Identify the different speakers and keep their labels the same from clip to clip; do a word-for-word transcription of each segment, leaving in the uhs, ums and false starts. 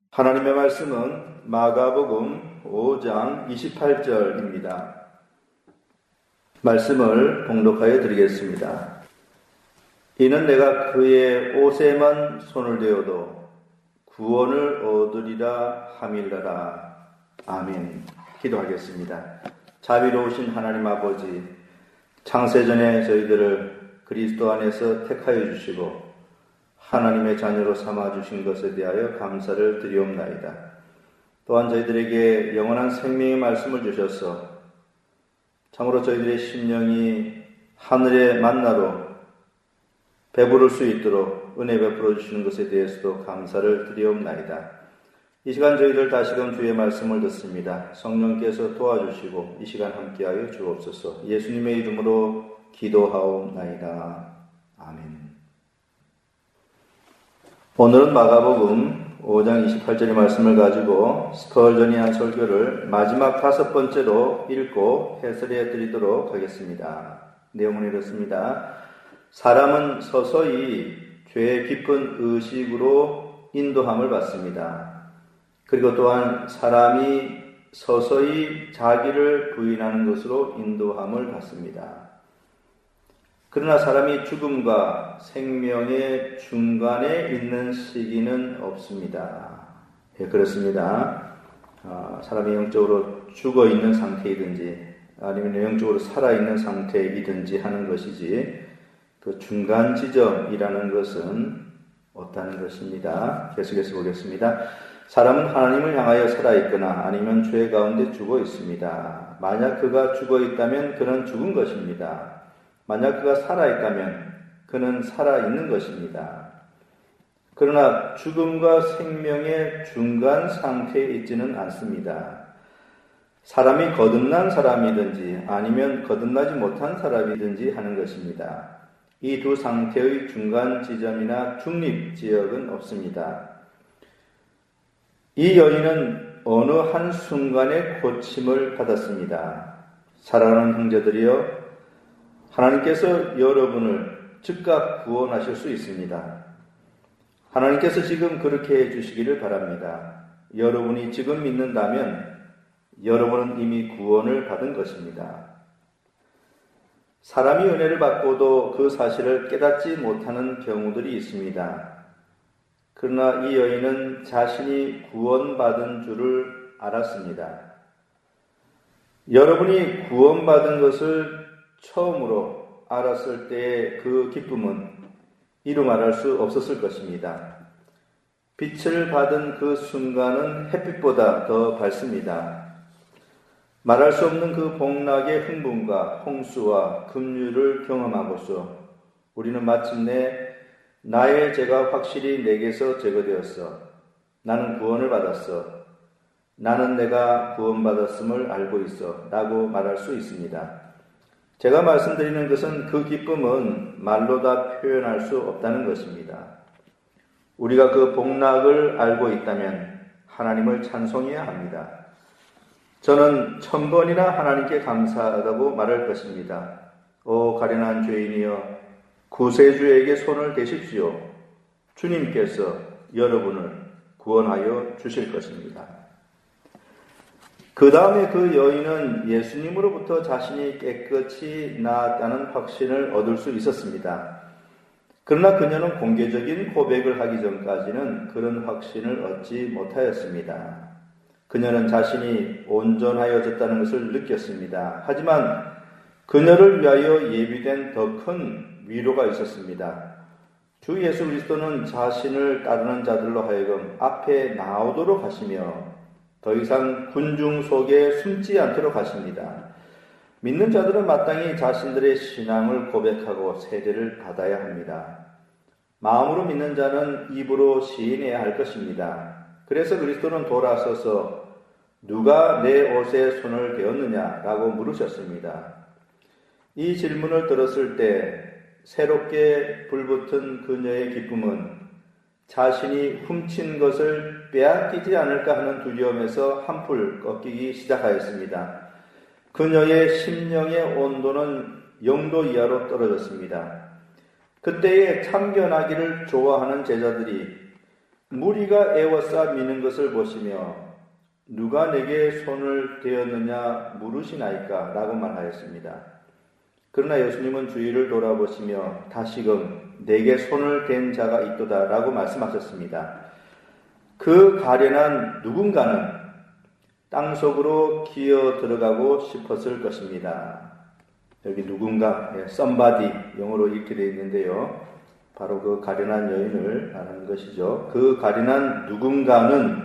Speaker 1: 하나님의 말씀은 마가복음 오 장 이십팔 절입니다. 말씀을 봉독하여 드리겠습니다. 이는 내가 그의 옷에만 손을 대어도 구원을 얻으리라 함일라라. 아멘. 기도하겠습니다. 자비로우신 하나님 아버지, 창세전에 저희들을 그리스도 안에서 택하여 주시고 하나님의 자녀로 삼아주신 것에 대하여 감사를 드리옵나이다. 또한 저희들에게 영원한 생명의 말씀을 주셔서 참으로 저희들의 심령이 하늘의 만나로 배부를 수 있도록 은혜 베풀어 주시는 것에 대해서도 감사를 드리옵나이다. 이 시간 저희들 다시금 주의 말씀을 듣습니다. 성령께서 도와주시고 이 시간 함께하여 주옵소서. 예수님의 이름으로 기도하옵나이다. 아멘. 오늘은 마가복음 오 장 이십팔 절의 말씀을 가지고 스펄전이 한 설교를 마지막 다섯 번째로 읽고 해설해 드리도록 하겠습니다. 내용은 이렇습니다. 사람은 서서히 죄의 깊은 의식으로 인도함을 받습니다. 그리고 또한 사람이 서서히 자기를 부인하는 것으로 인도함을 받습니다. 그러나 사람이 죽음과 생명의 중간에 있는 시기는 없습니다. 예, 그렇습니다. 어, 사람이 영적으로 죽어 있는 상태이든지 아니면 영적으로 살아있는 상태이든지 하는 것이지 그 중간 지점이라는 것은 없다는 것입니다. 계속해서 보겠습니다. 사람은 하나님을 향하여 살아있거나 아니면 죄 가운데 죽어 있습니다. 만약 그가 죽어 있다면 그는 죽은 것입니다. 만약 그가 살아있다면 그는 살아있는 것입니다. 그러나 죽음과 생명의 중간 상태에 있지는 않습니다. 사람이 거듭난 사람이든지 아니면 거듭나지 못한 사람이든지 하는 것입니다. 이 두 상태의 중간 지점이나 중립 지역은 없습니다. 이 여인은 어느 한 순간에 고침을 받았습니다. 사랑하는 형제들이여, 하나님께서 여러분을 즉각 구원하실 수 있습니다. 하나님께서 지금 그렇게 해주시기를 바랍니다. 여러분이 지금 믿는다면 여러분은 이미 구원을 받은 것입니다. 사람이 은혜를 받고도 그 사실을 깨닫지 못하는 경우들이 있습니다. 그러나 이 여인은 자신이 구원받은 줄을 알았습니다. 여러분이 구원받은 것을 처음으로 알았을 때의 그 기쁨은 이루 말할 수 없었을 것입니다. 빛을 받은 그 순간은 햇빛보다 더 밝습니다. 말할 수 없는 그 복락의 흥분과 홍수와 급류를 경험하고서 우리는 마침내 나의 죄가 확실히 내게서 제거되었어. 나는 구원을 받았어. 나는 내가 구원받았음을 알고 있어. 라고 말할 수 있습니다. 제가 말씀드리는 것은 그 기쁨은 말로 다 표현할 수 없다는 것입니다. 우리가 그 복락을 알고 있다면 하나님을 찬송해야 합니다. 저는 천 번이나 하나님께 감사하다고 말할 것입니다. 오 가련한 죄인이여, 구세주에게 손을 대십시오. 주님께서 여러분을 구원하여 주실 것입니다. 그 다음에 그 여인은 예수님으로부터 자신이 깨끗이 나았다는 확신을 얻을 수 있었습니다. 그러나 그녀는 공개적인 고백을 하기 전까지는 그런 확신을 얻지 못하였습니다. 그녀는 자신이 온전하여졌다는 것을 느꼈습니다. 하지만 그녀를 위하여 예비된 더 큰 위로가 있었습니다. 주 예수 그리스도는 자신을 따르는 자들로 하여금 앞에 나오도록 하시며 더 이상 군중 속에 숨지 않도록 하십니다. 믿는 자들은 마땅히 자신들의 신앙을 고백하고 세례를 받아야 합니다. 마음으로 믿는 자는 입으로 시인해야 할 것입니다. 그래서 그리스도는 돌아서서 누가 내 옷에 손을 대었느냐라고 물으셨습니다. 이 질문을 들었을 때 새롭게 불붙은 그녀의 기쁨은 자신이 훔친 것을 빼앗기지 않을까 하는 두려움에서 한풀 꺾이기 시작하였습니다. 그녀의 심령의 온도는 영도 이하로 떨어졌습니다. 그때에 참견하기를 좋아하는 제자들이 무리가 애워싸 미는 것을 보시며 누가 내게 손을 대었느냐 물으시나이까 라고 말하였습니다. 그러나 예수님은 주위를 돌아보시며 다시금 내게 손을 댄 자가 있도다 라고 말씀하셨습니다. 그 가련한 누군가는 땅속으로 기어 들어가고 싶었을 것입니다. 여기 누군가, somebody 영어로 이렇게 되어 있는데요. 바로 그 가련한 여인을 말하는 것이죠. 그 가련한 누군가는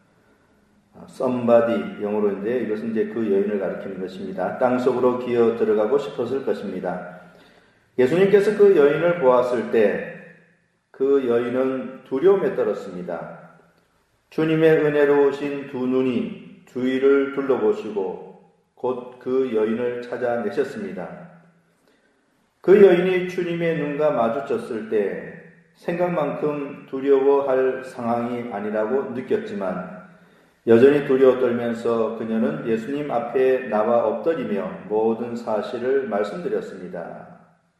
Speaker 1: somebody 영어로인데 이것은 이제 그 여인을 가리키는 것입니다. 땅속으로 기어 들어가고 싶었을 것입니다. 예수님께서 그 여인을 보았을 때 그 여인은 두려움에 떨었습니다. 주님의 은혜로우신 두 눈이 주위를 둘러보시고 곧 그 여인을 찾아내셨습니다. 그 여인이 주님의 눈과 마주쳤을 때 생각만큼 두려워할 상황이 아니라고 느꼈지만 여전히 두려워 떨면서 그녀는 예수님 앞에 나와 엎드리며 모든 사실을 말씀드렸습니다.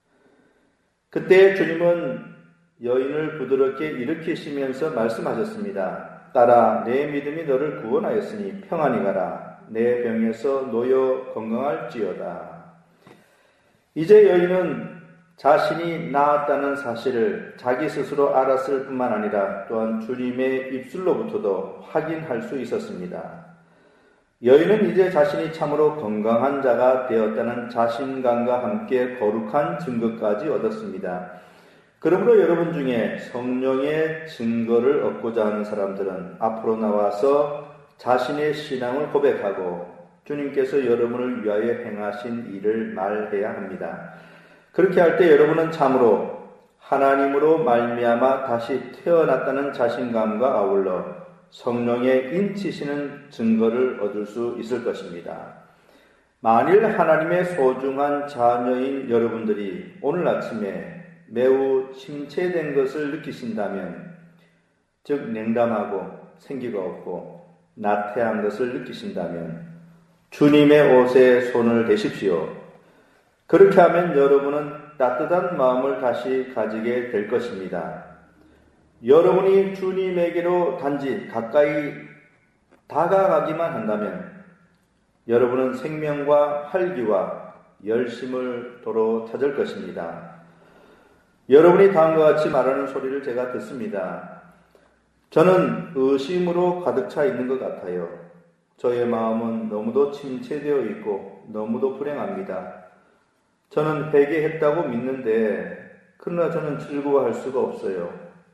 Speaker 1: 그때 주님은 여인을 부드럽게 일으키시면서 말씀하셨습니다. 딸아, 내 믿음이 너를 구원하였으니 평안히 가라. 내 병에서 놓여 건강할지어다. 이제 여인은 자신이 나았다는 사실을 자기 스스로 알았을 뿐만 아니라 또한 주님의 입술로부터도 확인할 수 있었습니다. 여인은 이제 자신이 참으로 건강한 자가 되었다는 자신감과 함께 거룩한 증거까지 얻었습니다. 그러므로 여러분 중에 성령의 증거를 얻고자 하는 사람들은 앞으로 나와서 자신의 신앙을 고백하고 주님께서 여러분을 위하여 행하신 일을 말해야 합니다. 그렇게 할 때 여러분은 참으로 하나님으로 말미암아 다시 태어났다는 자신감과 아울러 성령의 인치시는 증거를 얻을 수 있을 것입니다. 만일 하나님의 소중한 자녀인 여러분들이 오늘 아침에 매우 침체된 것을 느끼신다면, 즉 냉담하고 생기가 없고 나태한 것을 느끼신다면 주님의 옷에 손을 대십시오. 그렇게 하면 여러분은 따뜻한 마음을 다시 가지게 될 것입니다. 여러분이 주님에게로 단지 가까이 다가가기만 한다면 여러분은 생명과 활기와 열심을 도로 찾을 것입니다. 여러분이 다음과 같이 말하는 소리를 제가 듣습니다. 저는 의심으로 가득 차 있는 것 같아요. 저의 마음은 너무도 침체되어 있고 너무도 불행합니다. 저는 회개했다고 믿는데 그러나 저는 즐거워할 수가 없어요.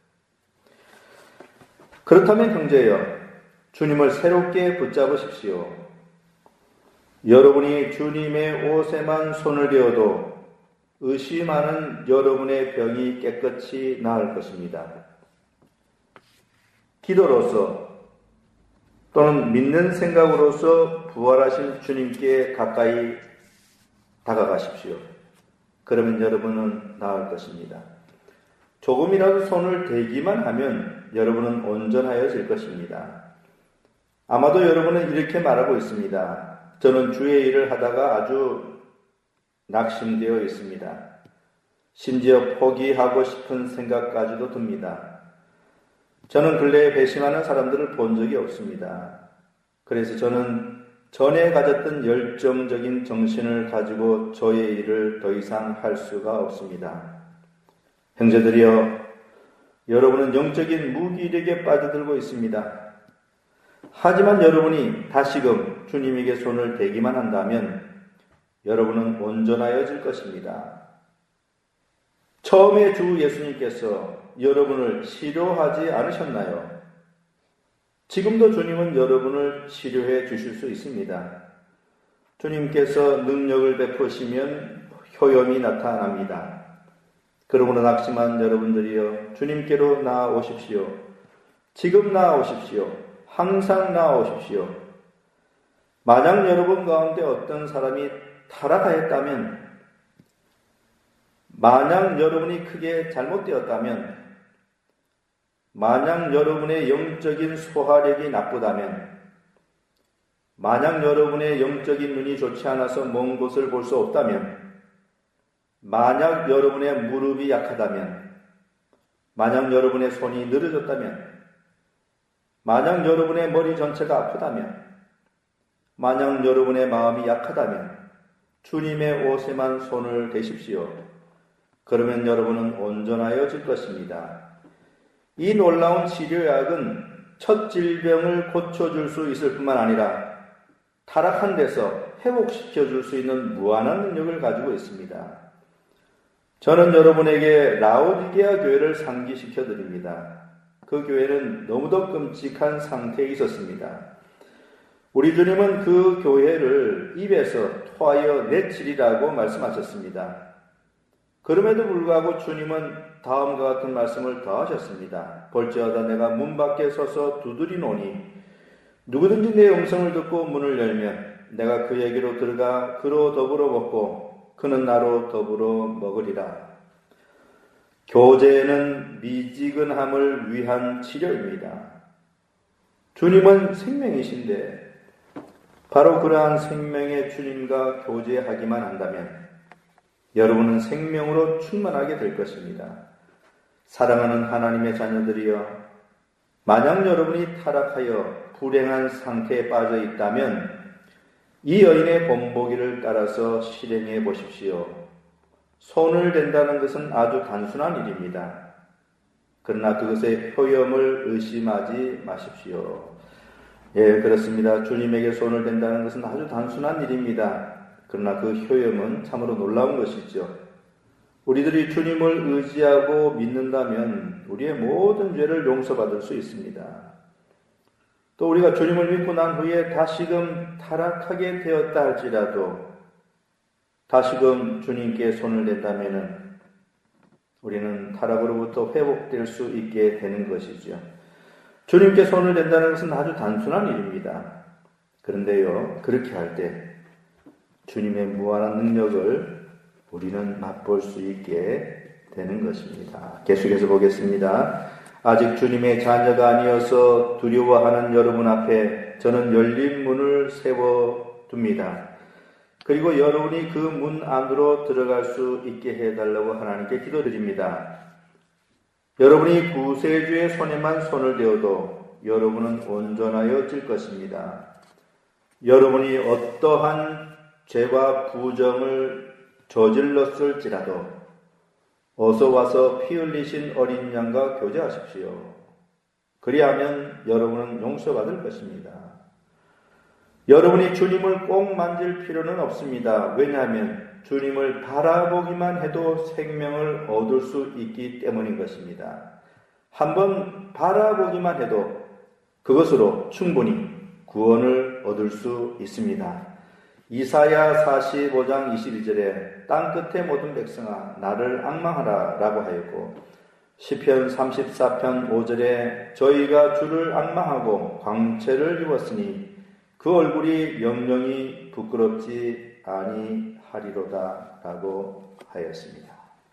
Speaker 1: 그렇다면 형제여, 주님을 새롭게 붙잡으십시오. 여러분이 주님의 옷에만 손을 대어도 의심하는 여러분의 병이 깨끗이 나을 것입니다. 기도로서 또는 믿는 생각으로서 부활하신 주님께 가까이 다가가십시오. 그러면 여러분은 나을 것입니다. 조금이라도 손을 대기만 하면 여러분은 온전하여질 것입니다. 아마도 여러분은 이렇게 말하고 있습니다. 저는 주의 일을 하다가 아주 낙심되어 있습니다. 심지어 포기하고 싶은 생각까지도 듭니다. 저는 근래에 배신하는 사람들을 본 적이 없습니다. 그래서 저는 전에 가졌던 열정적인 정신을 가지고 저의 일을 더 이상 할 수가 없습니다. 형제들이여, 여러분은 영적인 무기력에 빠져들고 있습니다. 하지만 여러분이 다시금 주님에게 손을 대기만 한다면 여러분은 온전하여질 것입니다. 처음에 주 예수님께서 여러분을 치료하지 않으셨나요? 지금도 주님은 여러분을 치료해 주실 수 있습니다. 주님께서 능력을 베푸시면 효염이 나타납니다. 그러므로 낙심한 여러분들이여, 주님께로 나아오십시오. 지금 나아오십시오. 항상 나아오십시오. 만약 여러분 가운데 어떤 사람이 타락하였다면, 만약 여러분이 크게 잘못되었다면, 만약 여러분의 영적인 소화력이 나쁘다면, 만약 여러분의 영적인 눈이 좋지 않아서 먼 곳을 볼 수 없다면, 만약 여러분의 무릎이 약하다면, 만약 여러분의 손이 늘어졌다면, 만약 여러분의 머리 전체가 아프다면, 만약 여러분의 마음이 약하다면 주님의 옷에만 손을 대십시오. 그러면 여러분은 온전하여질 것입니다. 이 놀라운 치료약은 첫 질병을 고쳐줄 수 있을 뿐만 아니라 타락한 데서 회복시켜줄 수 있는 무한한 능력을 가지고 있습니다. 저는 여러분에게 라오디게아 교회를 상기시켜 드립니다. 그 교회는 너무도 끔찍한 상태에 있었습니다. 우리 주님은 그 교회를 입에서 토하여 내치리라고 말씀하셨습니다. 그럼에도 불구하고 주님은 다음과 같은 말씀을 더 하셨습니다. 볼지어다 내가 문 밖에 서서 두드리노니 누구든지 내 음성을 듣고 문을 열면 내가 그에게로 들어가 그로 더불어 먹고 그는 나로 더불어 먹으리라. 교제는 미지근함을 위한 치료입니다. 주님은 생명이신데 바로 그러한 생명의 주님과 교제하기만 한다면 여러분은 생명으로 충만하게 될 것입니다. 사랑하는 하나님의 자녀들이여, 만약 여러분이 타락하여 불행한 상태에 빠져 있다면 이 여인의 본보기를 따라서 실행해 보십시오. 손을 댄다는 것은 아주 단순한 일입니다. 그러나 그것의 효험을 의심하지 마십시오. 예, 그렇습니다. 주님에게 손을 댄다는 것은 아주 단순한 일입니다. 그러나 그 효험은 참으로 놀라운 것이죠. 우리들이 주님을 의지하고 믿는다면 우리의 모든 죄를 용서받을 수 있습니다. 또 우리가 주님을 믿고 난 후에 다시금 타락하게 되었다 할지라도 다시금 주님께 손을 댄다면은 우리는 타락으로부터 회복될 수 있게 되는 것이죠. 주님께 손을 댄다는 것은 아주 단순한 일입니다. 그런데요, 그렇게 할 때 주님의 무한한 능력을 우리는 맛볼 수 있게 되는 것입니다. 계속해서 보겠습니다. 아직 주님의 자녀가 아니어서 두려워하는 여러분 앞에 저는 열린 문을 세워둡니다. 그리고 여러분이 그 문 안으로 들어갈 수 있게 해달라고 하나님께 기도드립니다. 여러분이 구세주의 손에만 손을 대어도 여러분은 온전하여질 것입니다. 여러분이 어떠한 죄와 부정을 저질렀을지라도 어서 와서 피 흘리신 어린 양과 교제하십시오. 그리하면 여러분은 용서받을 것입니다. 여러분이 주님을 꼭 만질 필요는 없습니다. 왜냐하면 주님을 바라보기만 해도 생명을 얻을 수 있기 때문인 것입니다. 한번 바라보기만 해도 그것으로 충분히 구원을 얻을 수 있습니다. 이사야 사십오 장 이십이 절에 땅끝의 모든 백성아 나를 앙망하라 라고 하였고, 시편 삼십사 편 오 절에 저희가 주를 앙망하고 광채를 입었으니 그 얼굴이 영영이 부끄럽지 아니하리로다 라고 하였습니다.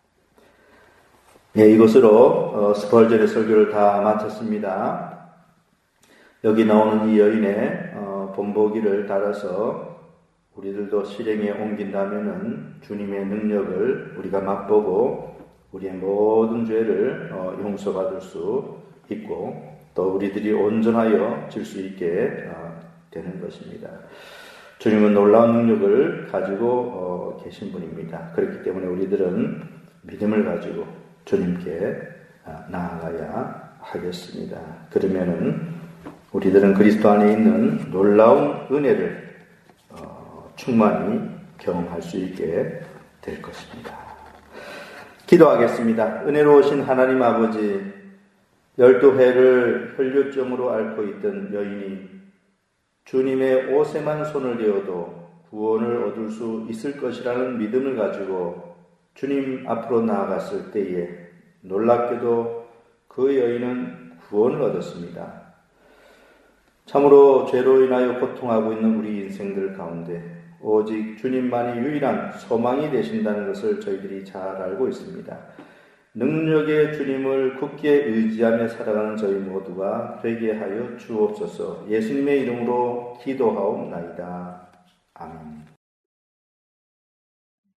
Speaker 1: 네, 이것으로 스펄전의 설교를 다 마쳤습니다. 여기 나오는 이 여인의 본보기를 따라서 우리들도 실행에 옮긴다면은 주님의 능력을 우리가 맛보고 우리의 모든 죄를 용서받을 수 있고 또 우리들이 온전하여 질 수 있게 되는 것입니다. 주님은 놀라운 능력을 가지고 계신 분입니다. 그렇기 때문에 우리들은 믿음을 가지고 주님께 나아가야 하겠습니다. 그러면은 우리들은 그리스도 안에 있는 놀라운 은혜를 충만히 경험할 수 있게 될 것입니다. 기도하겠습니다. 은혜로우신 하나님 아버지, 열두 해를 혈류증으로 앓고 있던 여인이 주님의 옷에만 손을 대어도 구원을 얻을 수 있을 것이라는 믿음을 가지고 주님 앞으로 나아갔을 때에 놀랍게도 그 여인은 구원을 얻었습니다. 참으로 죄로 인하여 고통하고 있는 우리 인생들 가운데 오직 주님만이 유일한 소망이 되신다는 것을 저희들이 잘 알고 있습니다. 능력의 주님을 굳게 의지하며 살아가는 저희 모두가 되게 하여 주옵소서. 예수님의 이름으로 기도하옵나이다. 아멘.